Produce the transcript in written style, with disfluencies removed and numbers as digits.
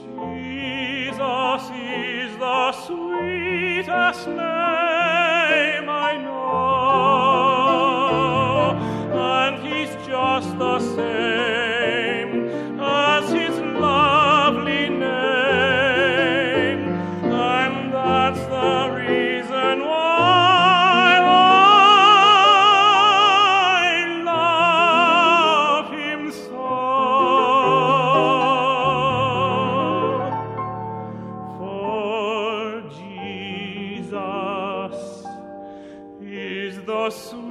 Jesus is the sweetest name I know, and He's just the same as His lovely name, and that's the reason why I love Him so. For Jesus is the